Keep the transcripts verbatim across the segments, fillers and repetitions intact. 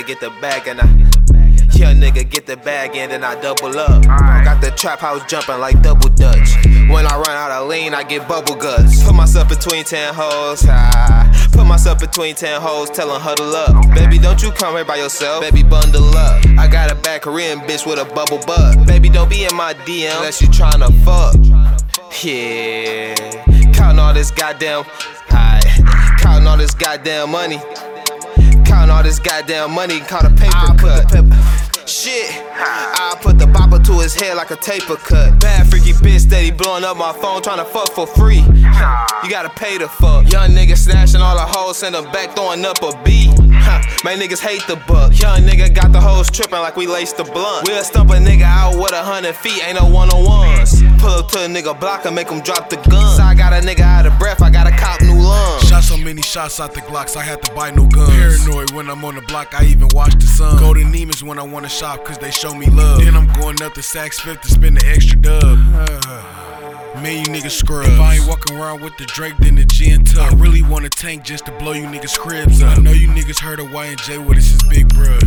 nigga get the bag and I young nigga get the bag and then I double up. Got the trap house jumping like double dutch. When I run out of lean, I get bubble guts. Put myself between ten hoes. Ah. Put myself between ten hoes, tell them huddle up. Baby, don't you come here by yourself. Baby, bundle up. I got a bad Korean bitch with a bubble butt. Baby, don't be in my D M unless you tryna fuck. Yeah. Counting all this goddamn. Aight. Counting all this goddamn money. Counting all this goddamn money. Caught a paper cut. Shit, I put the bopper to his head like a taper cut. Bad freaky bitch steady blowing up my phone, tryna fuck for free. You gotta pay to fuck. Young nigga snatching all the hoes, send them back, throwing up a B. Man, niggas hate the buck. Young nigga got the hoes tripping like we laced the blunt. We'll stump a nigga out with a hundred feet, ain't no one-on-ones. Pull up to a nigga block and make him drop the gun. So I got a nigga out of breath, I got a cop new lungs. Shot so many shots out the Glocks, I had to buy new guns. Paranoid when I'm on the block, I even watch the sun. Go to Neiman's when I wanna shop, cause they show me love. Then I'm going up to Saks Fifth to spend the extra dub. Man, you niggas scrubs. If I ain't walking around with the Drake, then the gin tuck. I really want a tank just to blow you niggas cribs up. I know you niggas heard of Y and J, what is his big bruh.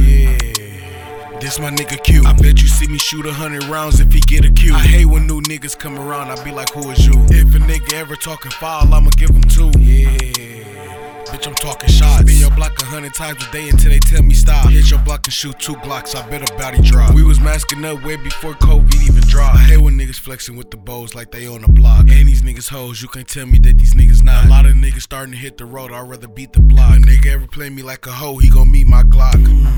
Yeah, this my nigga Q. I bet you see me shoot a hundred rounds if he get a Q. I hate when new niggas come around, I be like, who is you? If a nigga ever talking foul, I'ma give him two. Yeah, bitch, I'm talking shots. Spin your block a hundred times a day until they tell me stop. Hit your block and shoot two Glocks, I bet a body drop. We was masking up way before COVID even dropped. I hate when niggas flexing with the bows like they on the block. And these niggas hoes, you can't tell me that these niggas not. A lot of niggas starting to hit the road, I'd rather beat the block. A nigga ever play me like a hoe, he gon' meet my Glock.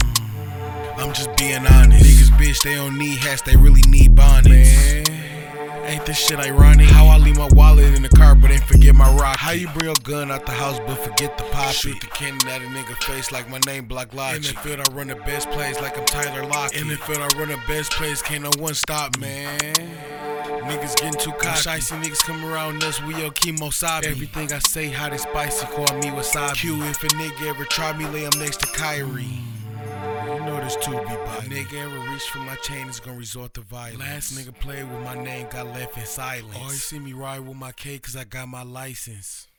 mm. I'm just being honest. Niggas bitch, they don't need hats, they really need bonnets. Man, ain't this shit ironic? How I leave my wallet in the car but ain't forget my rock. How you bring your gun out the house but forget the pop? Shoot the cannon at a nigga face like my name Block Logic. In the field I run the best plays like I'm Tyler Lockett. In the field I run the best plays, can't no one stop, man. Niggas getting too cocky. Shicey niggas come around us, we yo Kemosabe. Everything I say hot and spicy, call me wasabi. Q, if a nigga ever try me, lay him next to Kyrie. You know this too be by. Nigga ever reach for my chain is gonna resort to violence. Last nigga played with my name got left in silence. Always see me ride with my K cause I got my license.